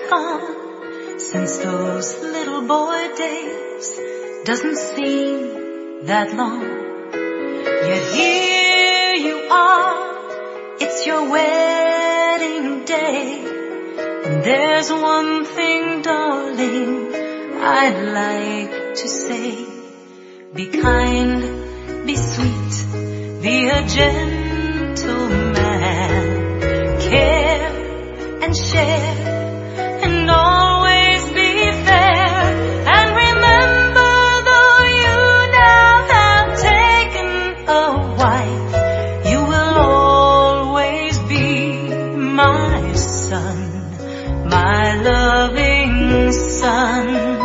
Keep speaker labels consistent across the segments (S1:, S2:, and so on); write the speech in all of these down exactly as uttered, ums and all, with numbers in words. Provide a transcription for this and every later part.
S1: gone since those little boy days. Doesn't seem that long. Yet here you are, it's your wedding day. And there's one thing, darling, I'd like to say. Be kind, be sweet, be a gentleman. Care and share and always be fair. And remember, though you now have taken a wife, you will always be my son, my loving son.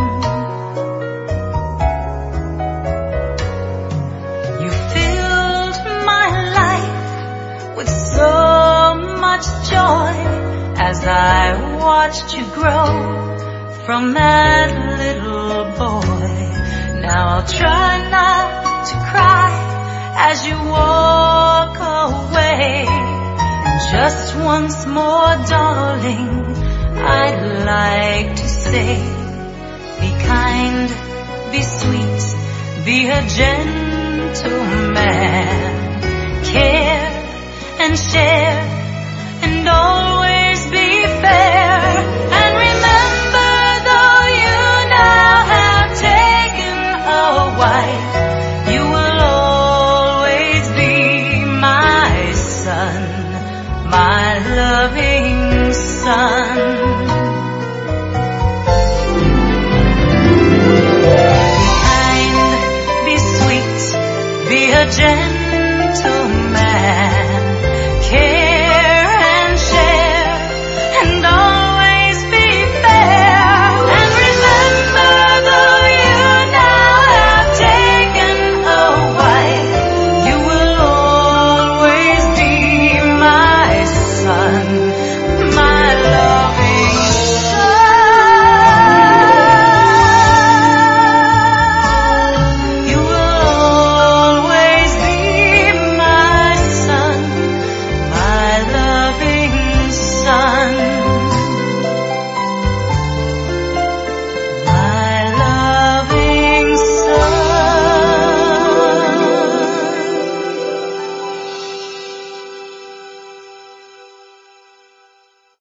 S1: You filled my life with so much joy as I watched you grow from that little boy. Now I'll try not to cry as you walk away. Just once more, darling, I'd like to say, be kind, be sweet, be a gentleman. Care and share